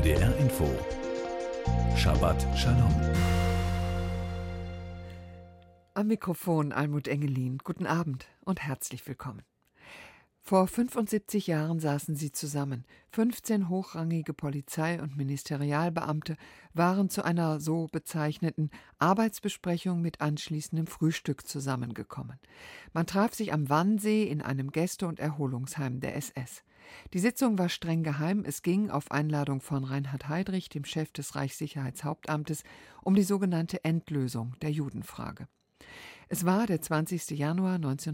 NDR Info. Shabbat Shalom. Am Mikrofon Almut Engelin. Guten Abend und herzlich willkommen. Vor 75 Jahren saßen sie zusammen. 15 hochrangige Polizei- und Ministerialbeamte waren zu einer so bezeichneten Arbeitsbesprechung mit anschließendem Frühstück zusammengekommen. Man traf sich am Wannsee in einem Gäste- und Erholungsheim der SS. Die Sitzung war streng geheim. Es ging auf Einladung von Reinhard Heydrich, dem Chef des Reichssicherheitshauptamtes, um die sogenannte Endlösung der Judenfrage. Es war der 20. Januar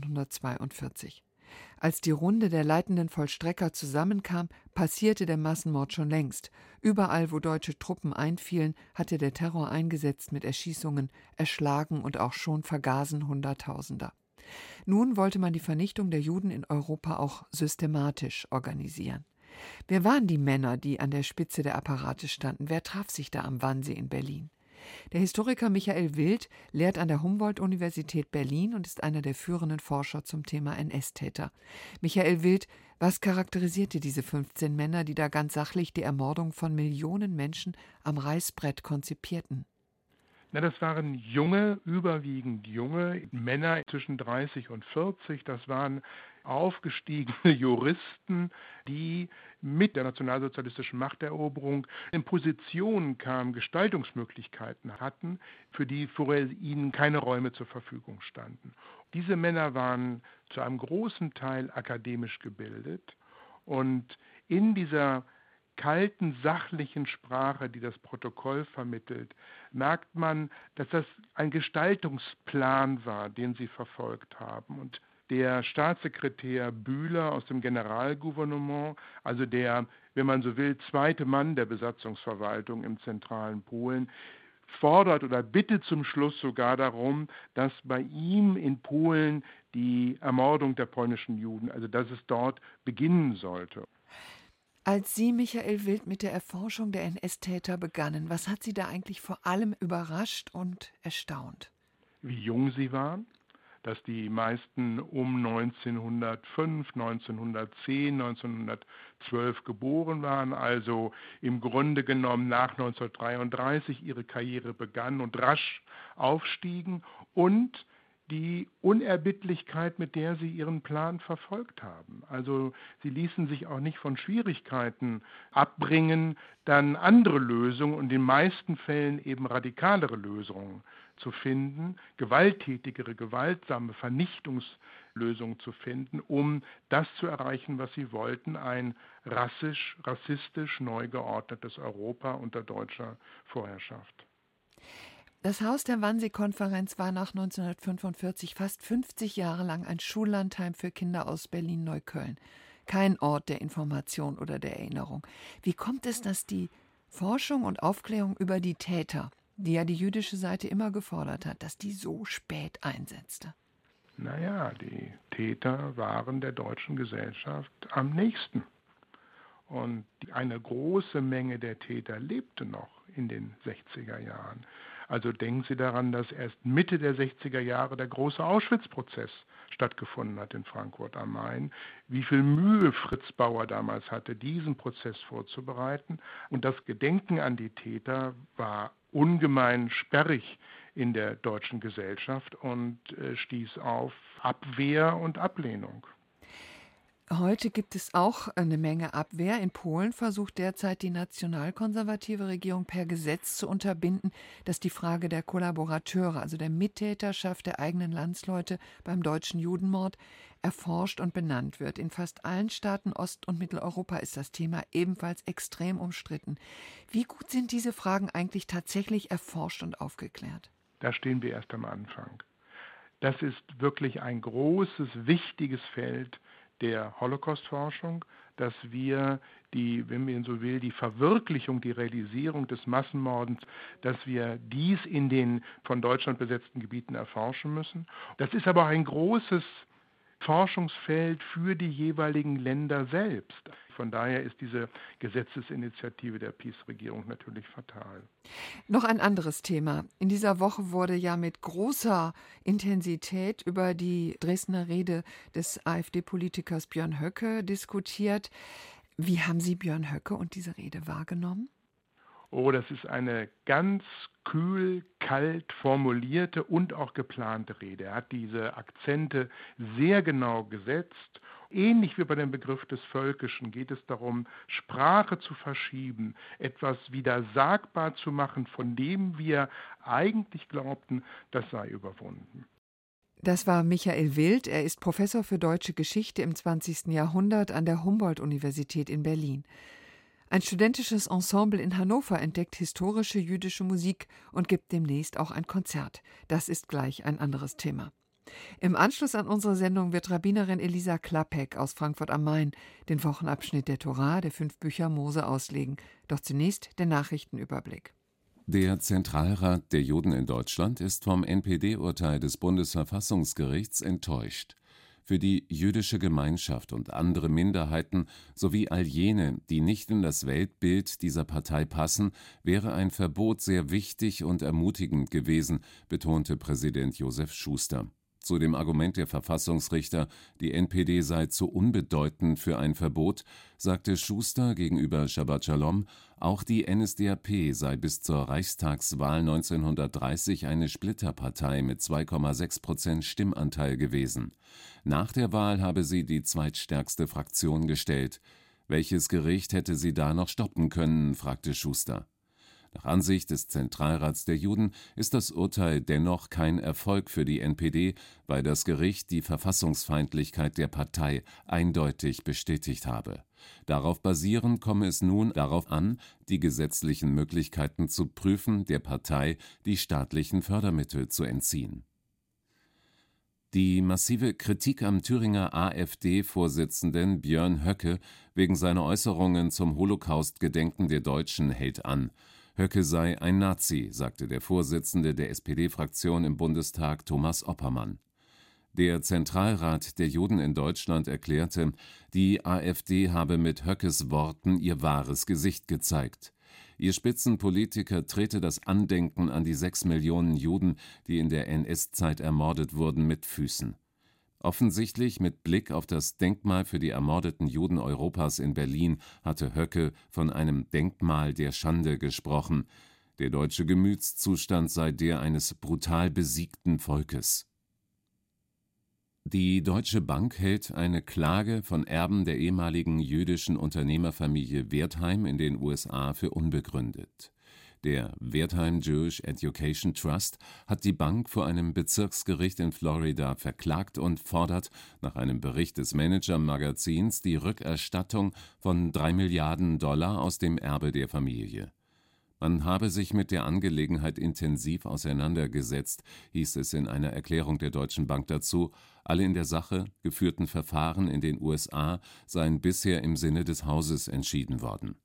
1942. Als die Runde der leitenden Vollstrecker zusammenkam, passierte der Massenmord schon längst. Überall, wo deutsche Truppen einfielen, hatte der Terror eingesetzt mit Erschießungen, Erschlagen und auch schon Vergasen Hunderttausender. Nun wollte man die Vernichtung der Juden in Europa auch systematisch organisieren. Wer waren die Männer, die an der Spitze der Apparate standen? Wer traf sich da am Wannsee in Berlin? Der Historiker Michael Wild lehrt an der Humboldt-Universität Berlin und ist einer der führenden Forscher zum Thema NS-Täter. Michael Wild, was charakterisierte diese 15 Männer, die da ganz sachlich die Ermordung von Millionen Menschen am Reißbrett konzipierten? Das waren junge, überwiegend junge Männer zwischen 30 und 40. Das waren aufgestiegene Juristen, die mit der nationalsozialistischen Machteroberung in Positionen kamen, Gestaltungsmöglichkeiten hatten, für die vorher ihnen keine Räume zur Verfügung standen. Diese Männer waren zu einem großen Teil akademisch gebildet und in dieser kalten, sachlichen Sprache, die das Protokoll vermittelt, merkt man, dass das ein Gestaltungsplan war, den sie verfolgt haben. Und der Staatssekretär Bühler aus dem Generalgouvernement, also der, wenn man so will, zweite Mann der Besatzungsverwaltung im zentralen Polen, fordert oder bittet zum Schluss sogar darum, dass bei ihm in Polen die Ermordung der polnischen Juden, also dass es dort beginnen sollte. Als Sie, Michael Wild, mit der Erforschung der NS-Täter begannen, was hat Sie da eigentlich vor allem überrascht und erstaunt? Wie jung sie waren, dass die meisten um 1905, 1910, 1912 geboren waren, also im Grunde genommen nach 1933 ihre Karriere begannen und rasch aufstiegen, und die Unerbittlichkeit, mit der sie ihren Plan verfolgt haben. Also sie ließen sich auch nicht von Schwierigkeiten abbringen, dann andere Lösungen und in den meisten Fällen eben radikalere Lösungen zu finden, gewalttätigere, gewaltsame Vernichtungslösungen zu finden, um das zu erreichen, was sie wollten, ein rassistisch neu geordnetes Europa unter deutscher Vorherrschaft. Das Haus der Wannsee-Konferenz war nach 1945 fast 50 Jahre lang ein Schullandheim für Kinder aus Berlin-Neukölln. Kein Ort der Information oder der Erinnerung. Wie kommt es, dass die Forschung und Aufklärung über die Täter, die ja die jüdische Seite immer gefordert hat, dass die so spät einsetzte? Die Täter waren der deutschen Gesellschaft am nächsten. Und eine große Menge der Täter lebte noch in den 60er Jahren. Also denken Sie daran, dass erst Mitte der 60er Jahre der große Auschwitz-Prozess stattgefunden hat in Frankfurt am Main. Wie viel Mühe Fritz Bauer damals hatte, diesen Prozess vorzubereiten. Und das Gedenken an die Täter war ungemein sperrig in der deutschen Gesellschaft und stieß auf Abwehr und Ablehnung. Heute gibt es auch eine Menge Abwehr. In Polen versucht derzeit die nationalkonservative Regierung per Gesetz zu unterbinden, dass die Frage der Kollaborateure, also der Mittäterschaft der eigenen Landsleute beim deutschen Judenmord, erforscht und benannt wird. In fast allen Staaten Ost- und Mitteleuropa ist das Thema ebenfalls extrem umstritten. Wie gut sind diese Fragen eigentlich tatsächlich erforscht und aufgeklärt? Da stehen wir erst am Anfang. Das ist wirklich ein großes, wichtiges Feld der Holocaust-Forschung, dass wir wenn man so will, die Verwirklichung, die Realisierung des Massenmordens, dass wir dies in den von Deutschland besetzten Gebieten erforschen müssen. Das ist aber auch ein großes Forschungsfeld für die jeweiligen Länder selbst. Von daher ist diese Gesetzesinitiative der PiS-Regierung natürlich fatal. Noch ein anderes Thema. In dieser Woche wurde ja mit großer Intensität über die Dresdner Rede des AfD-Politikers Björn Höcke diskutiert. Wie haben Sie Björn Höcke und diese Rede wahrgenommen? oh, das ist eine ganz kühl, kalt formulierte und auch geplante Rede. Er hat diese Akzente sehr genau gesetzt. Ähnlich wie bei dem Begriff des Völkischen geht es darum, Sprache zu verschieben, etwas wieder sagbar zu machen, von dem wir eigentlich glaubten, das sei überwunden. Das war Michael Wild. Er ist Professor für Deutsche Geschichte im 20. Jahrhundert an der Humboldt-Universität in Berlin. Ein studentisches Ensemble in Hannover entdeckt historische jüdische Musik und gibt demnächst auch ein Konzert. Das ist gleich ein anderes Thema. Im Anschluss an unsere Sendung wird Rabbinerin Elisa Klappek aus Frankfurt am Main den Wochenabschnitt der Tora, der 5 Bücher Mose, auslegen. Doch zunächst der Nachrichtenüberblick. Der Zentralrat der Juden in Deutschland ist vom NPD-Urteil des Bundesverfassungsgerichts enttäuscht. Für die jüdische Gemeinschaft und andere Minderheiten sowie all jene, die nicht in das Weltbild dieser Partei passen, wäre ein Verbot sehr wichtig und ermutigend gewesen, betonte Präsident Josef Schuster. Zu dem Argument der Verfassungsrichter, die NPD sei zu unbedeutend für ein Verbot, sagte Schuster gegenüber Shabbat Shalom, auch die NSDAP sei bis zur Reichstagswahl 1930 eine Splitterpartei mit 2,6% Stimmanteil gewesen. Nach der Wahl habe sie die zweitstärkste Fraktion gestellt. Welches Gericht hätte sie da noch stoppen können, fragte Schuster. Nach Ansicht des Zentralrats der Juden ist das Urteil dennoch kein Erfolg für die NPD, weil das Gericht die Verfassungsfeindlichkeit der Partei eindeutig bestätigt habe. Darauf basierend komme es nun darauf an, die gesetzlichen Möglichkeiten zu prüfen, der Partei die staatlichen Fördermittel zu entziehen. Die massive Kritik am Thüringer AfD-Vorsitzenden Björn Höcke wegen seiner Äußerungen zum Holocaust-Gedenken der Deutschen hält an. Höcke sei ein Nazi, sagte der Vorsitzende der SPD-Fraktion im Bundestag Thomas Oppermann. Der Zentralrat der Juden in Deutschland erklärte, die AfD habe mit Höckes Worten ihr wahres Gesicht gezeigt. Ihr Spitzenpolitiker trete das Andenken an die 6 Millionen Juden, die in der NS-Zeit ermordet wurden, mit Füßen. Offensichtlich mit Blick auf das Denkmal für die ermordeten Juden Europas in Berlin hatte Höcke von einem Denkmal der Schande gesprochen. Der deutsche Gemütszustand sei der eines brutal besiegten Volkes. Die Deutsche Bank hält eine Klage von Erben der ehemaligen jüdischen Unternehmerfamilie Wertheim in den USA für unbegründet. Der Wertheim Jewish Education Trust hat die Bank vor einem Bezirksgericht in Florida verklagt und fordert nach einem Bericht des Manager-Magazins die Rückerstattung von $3 Milliarden aus dem Erbe der Familie. Man habe sich mit der Angelegenheit intensiv auseinandergesetzt, hieß es in einer Erklärung der Deutschen Bank dazu. Alle in der Sache geführten Verfahren in den USA seien bisher im Sinne des Hauses entschieden worden.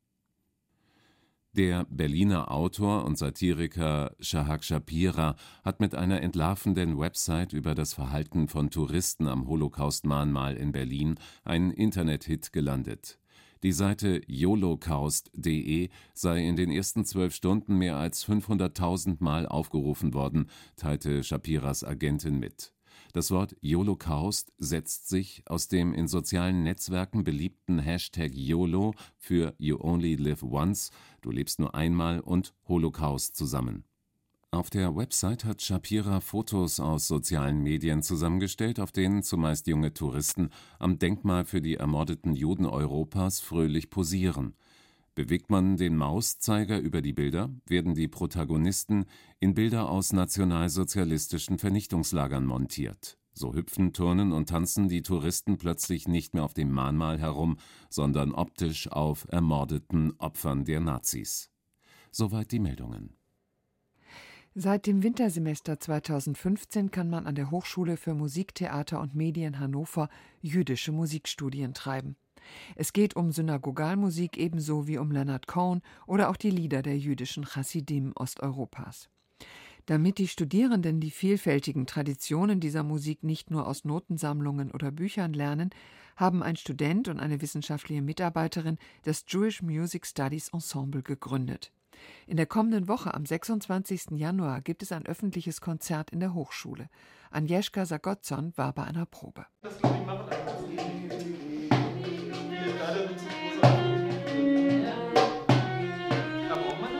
Der Berliner Autor und Satiriker Shahak Shapira hat mit einer entlarvenden Website über das Verhalten von Touristen am Holocaust-Mahnmal in Berlin einen Internet-Hit gelandet. Die Seite yolocaust.de sei in den ersten 12 Stunden mehr als 500.000 Mal aufgerufen worden, teilte Shapiras Agentin mit. Das Wort Yolocaust setzt sich aus dem in sozialen Netzwerken beliebten Hashtag YOLO für You Only Live Once, du lebst nur einmal, und Holocaust zusammen. Auf der Website hat Shapira Fotos aus sozialen Medien zusammengestellt, auf denen zumeist junge Touristen am Denkmal für die ermordeten Juden Europas fröhlich posieren. Bewegt man den Mauszeiger über die Bilder, werden die Protagonisten in Bilder aus nationalsozialistischen Vernichtungslagern montiert. So hüpfen, turnen und tanzen die Touristen plötzlich nicht mehr auf dem Mahnmal herum, sondern optisch auf ermordeten Opfern der Nazis. Soweit die Meldungen. Seit dem Wintersemester 2015 kann man an der Hochschule für Musik, Theater und Medien Hannover jüdische Musikstudien treiben. Es geht um Synagogalmusik ebenso wie um Leonard Cohen oder auch die Lieder der jüdischen Chassidim Osteuropas. Damit die Studierenden die vielfältigen Traditionen dieser Musik nicht nur aus Notensammlungen oder Büchern lernen, haben ein Student und eine wissenschaftliche Mitarbeiterin das Jewish Music Studies Ensemble gegründet. In der kommenden Woche, am 26. Januar, gibt es ein öffentliches Konzert in der Hochschule. Agnieszka Zagotzon war bei einer Probe. Das kann ich machen. Da braucht man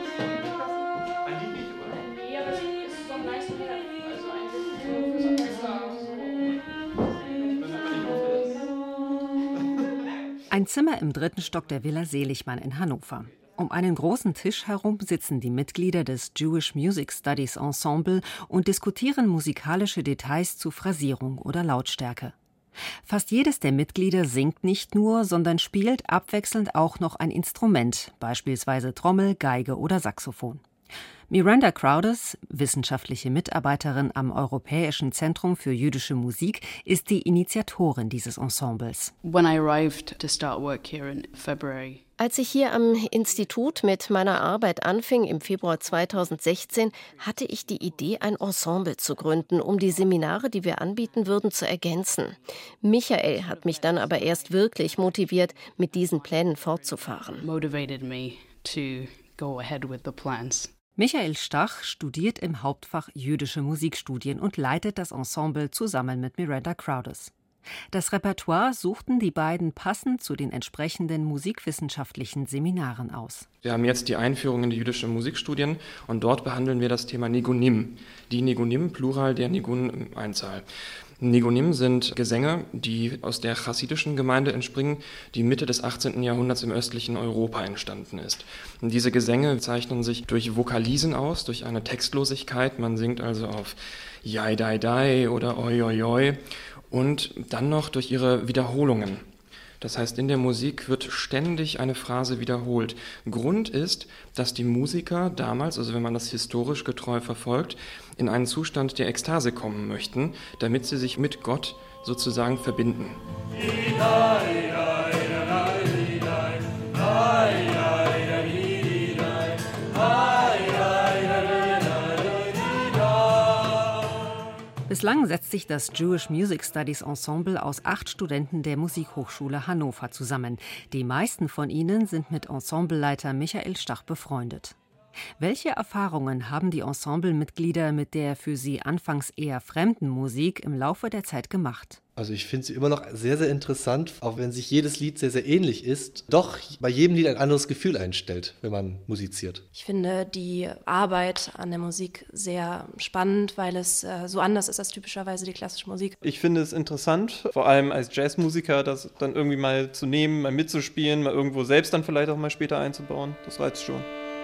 Ein Zimmer im 3. Stock der Villa Seligmann in Hannover. Um einen großen Tisch herum sitzen die Mitglieder des Jewish Music Studies Ensemble und diskutieren musikalische Details zu Phrasierung oder Lautstärke. Fast jedes der Mitglieder singt nicht nur, sondern spielt abwechselnd auch noch ein Instrument, beispielsweise Trommel, Geige oder Saxophon. Miranda Crowders, wissenschaftliche Mitarbeiterin am Europäischen Zentrum für jüdische Musik, ist die Initiatorin dieses Ensembles. Als ich hier am Institut mit meiner Arbeit anfing, im Februar 2016, hatte ich die Idee, ein Ensemble zu gründen, um die Seminare, die wir anbieten würden, zu ergänzen. Michael hat mich dann aber erst wirklich motiviert, mit diesen Plänen fortzufahren. Michael Stach studiert im Hauptfach Jüdische Musikstudien und leitet das Ensemble zusammen mit Miranda Crowders. Das Repertoire suchten die beiden passend zu den entsprechenden musikwissenschaftlichen Seminaren aus. Wir haben jetzt die Einführung in die jüdische Musikstudien und dort behandeln wir das Thema Nigunim. Die Nigunim, Plural der Nigun, Einzahl. Nigunim sind Gesänge, die aus der chassidischen Gemeinde entspringen, die Mitte des 18. Jahrhunderts im östlichen Europa entstanden ist. Und diese Gesänge zeichnen sich durch Vokalisen aus, durch eine Textlosigkeit. Man singt also auf Jai, Dai, Dai oder Oi, Oi, Oi und dann noch durch ihre Wiederholungen. Das heißt, in der Musik wird ständig eine Phrase wiederholt. Grund ist, dass die Musiker damals, also wenn man das historisch getreu verfolgt, in einen Zustand der Ekstase kommen möchten, damit sie sich mit Gott sozusagen verbinden. Bislang setzt sich das Jewish Music Studies Ensemble aus 8 Studenten der Musikhochschule Hannover zusammen. Die meisten von ihnen sind mit Ensembleleiter Michael Stach befreundet. Welche Erfahrungen haben die Ensemblemitglieder mit der für sie anfangs eher fremden Musik im Laufe der Zeit gemacht? Also ich finde sie immer noch sehr, sehr interessant, auch wenn sich jedes Lied sehr, sehr ähnlich ist, doch bei jedem Lied ein anderes Gefühl einstellt, wenn man musiziert. Ich finde die Arbeit an der Musik sehr spannend, weil es so anders ist als typischerweise die klassische Musik. Ich finde es interessant, vor allem als Jazzmusiker, das dann irgendwie mal zu nehmen, mal mitzuspielen, mal irgendwo selbst dann vielleicht auch mal später einzubauen. Das reizt schon.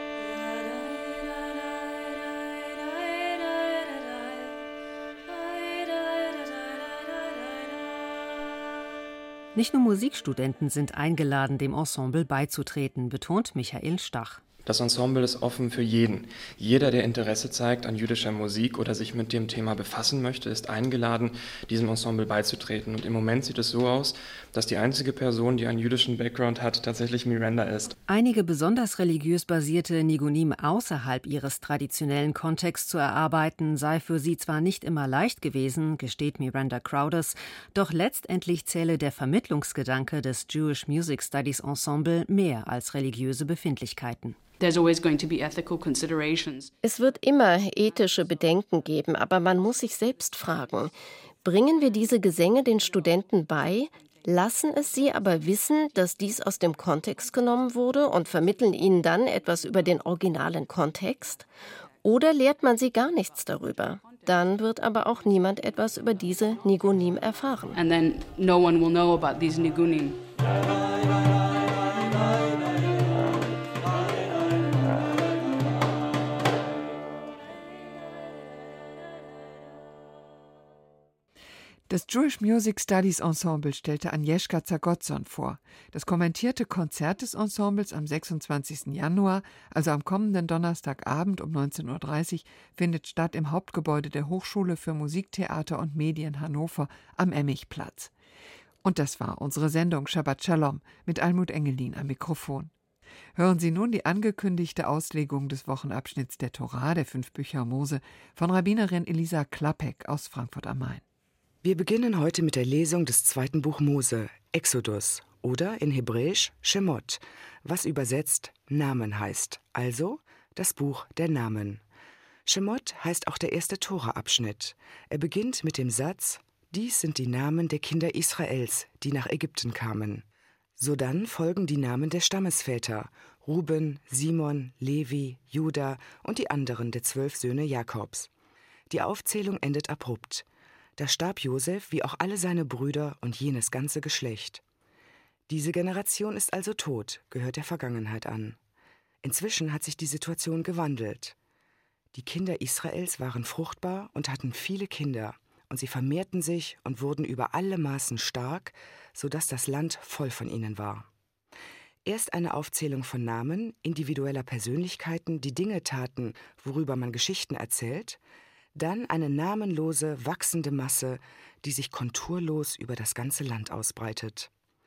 Nicht nur Musikstudenten sind eingeladen, dem Ensemble beizutreten, betont Michael Stach. Das Ensemble ist offen für jeden. Jeder, der Interesse zeigt an jüdischer Musik oder sich mit dem Thema befassen möchte, ist eingeladen, diesem Ensemble beizutreten. Und im Moment sieht es so aus, dass die einzige Person, die einen jüdischen Background hat, tatsächlich Miranda ist. Einige besonders religiös basierte Nigunim außerhalb ihres traditionellen Kontexts zu erarbeiten, sei für sie zwar nicht immer leicht gewesen, gesteht Miranda Crowders, doch letztendlich zähle der Vermittlungsgedanke des Jewish Music Studies Ensemble mehr als religiöse Befindlichkeiten. Es wird immer ethische Bedenken geben, aber man muss sich selbst fragen, bringen wir diese Gesänge den Studenten bei, lassen es sie aber wissen, dass dies aus dem Kontext genommen wurde und vermitteln ihnen dann etwas über den originalen Kontext? Oder lehrt man sie gar nichts darüber? Dann wird aber auch niemand etwas über diese Nigunim erfahren. And then no one will know about these Nigunim. Das Jewish Music Studies Ensemble stellte Agnieszka Zagotzon vor. Das kommentierte Konzert des Ensembles am 26. Januar, also am kommenden Donnerstagabend um 19.30 Uhr, findet statt im Hauptgebäude der Hochschule für Musik, Theater und Medien Hannover am Emmichplatz. Und das war unsere Sendung Shabbat Shalom mit Almut Engelin am Mikrofon. Hören Sie nun die angekündigte Auslegung des Wochenabschnitts der Torah, der 5 Bücher Mose, von Rabbinerin Elisa Klappek aus Frankfurt am Main. Wir beginnen heute mit der Lesung des 2. Buch Mose, Exodus, oder in Hebräisch Shemot, was übersetzt Namen heißt, also das Buch der Namen. Shemot heißt auch der erste Tora-Abschnitt. Er beginnt mit dem Satz: Dies sind die Namen der Kinder Israels, die nach Ägypten kamen. Sodann folgen die Namen der Stammesväter: Ruben, Simon, Levi, Juda und die anderen der 12 Söhne Jakobs. Die Aufzählung endet abrupt. Da starb Josef, wie auch alle seine Brüder und jenes ganze Geschlecht. Diese Generation ist also tot, gehört der Vergangenheit an. Inzwischen hat sich die Situation gewandelt. Die Kinder Israels waren fruchtbar und hatten viele Kinder, und sie vermehrten sich und wurden über alle Maßen stark, sodass das Land voll von ihnen war. Erst eine Aufzählung von Namen, individueller Persönlichkeiten, die Dinge taten, worüber man Geschichten erzählt, dann eine namenlose, wachsende Masse, die sich konturlos über das ganze Land ausbreitet.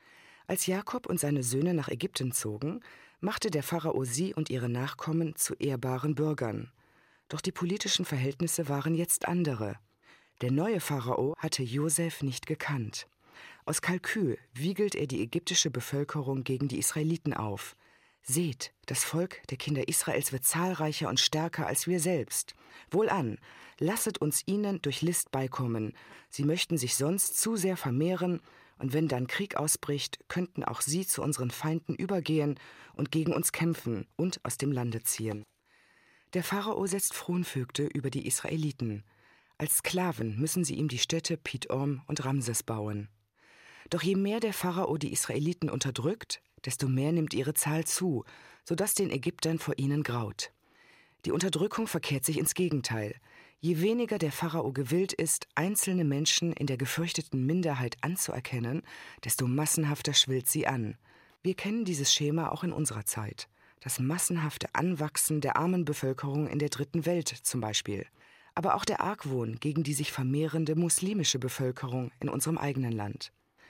Als Jakob und seine Söhne nach Ägypten zogen, machte der Pharao sie und ihre Nachkommen zu ehrbaren Bürgern. Doch die politischen Verhältnisse waren jetzt andere. Der neue Pharao hatte Josef nicht gekannt. Aus Kalkül wiegelt er die ägyptische Bevölkerung gegen die Israeliten auf. Seht, das Volk der Kinder Israels wird zahlreicher und stärker als wir selbst. Wohlan, lasset uns ihnen durch List beikommen. Sie möchten sich sonst zu sehr vermehren, und wenn dann Krieg ausbricht, könnten auch sie zu unseren Feinden übergehen und gegen uns kämpfen und aus dem Lande ziehen. Der Pharao setzt Fronvögte über die Israeliten. Als Sklaven müssen sie ihm die Städte Pithom und Ramses bauen. Doch je mehr der Pharao die Israeliten unterdrückt, desto mehr nimmt ihre Zahl zu, sodass den Ägyptern vor ihnen graut. Die Unterdrückung verkehrt sich ins Gegenteil. Je weniger der Pharao gewillt ist, einzelne Menschen in der gefürchteten Minderheit anzuerkennen, desto massenhafter schwillt sie an. Wir kennen dieses Schema auch in unserer Zeit. Das massenhafte Anwachsen der armen Bevölkerung in der Dritten Welt zum Beispiel. Aber auch der Argwohn gegen die sich vermehrende muslimische Bevölkerung in unserem eigenen Land.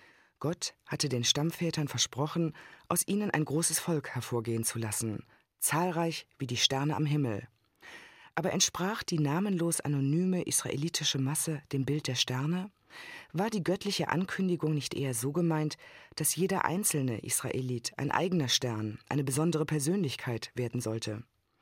Gott hatte den Stammvätern versprochen, aus ihnen ein großes Volk hervorgehen zu lassen, zahlreich wie die Sterne am Himmel. Aber entsprach die namenlos anonyme israelitische Masse dem Bild der Sterne? War die göttliche Ankündigung nicht eher so gemeint, dass jeder einzelne Israelit ein eigener Stern, eine besondere Persönlichkeit werden sollte?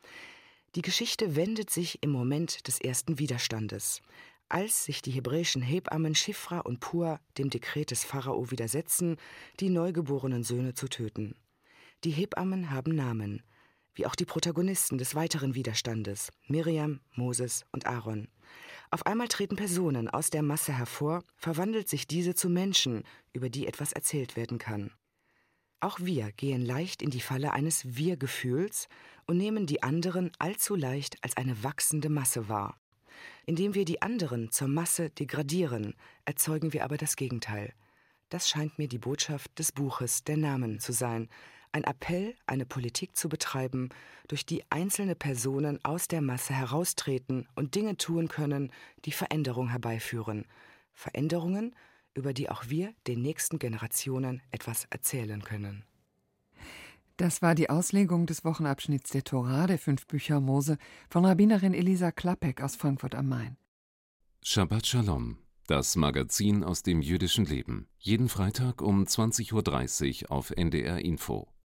Die Geschichte wendet sich im Moment des ersten Widerstandes, als sich die hebräischen Hebammen Schifra und Pua dem Dekret des Pharao widersetzen, die neugeborenen Söhne zu töten. Die Hebammen haben Namen, wie auch die Protagonisten des weiteren Widerstandes, Miriam, Moses und Aaron. Auf einmal treten Personen aus der Masse hervor, verwandelt sich diese zu Menschen, über die etwas erzählt werden kann. Auch wir gehen leicht in die Falle eines Wir-Gefühls und nehmen die anderen allzu leicht als eine wachsende Masse wahr. Indem wir die anderen zur Masse degradieren, erzeugen wir aber das Gegenteil. Das scheint mir die Botschaft des Buches Der Namen zu sein, ein Appell, eine Politik zu betreiben, durch die einzelne Personen aus der Masse heraustreten und Dinge tun können, die Veränderung herbeiführen. Veränderungen, über die auch wir den nächsten Generationen etwas erzählen können. Das war die Auslegung des Wochenabschnitts der Tora, der 5 Bücher Mose, von Rabbinerin Elisa Klappek aus Frankfurt am Main. Shabbat Shalom, das Magazin aus dem jüdischen Leben. Jeden Freitag um 20:30 Uhr auf NDR Info.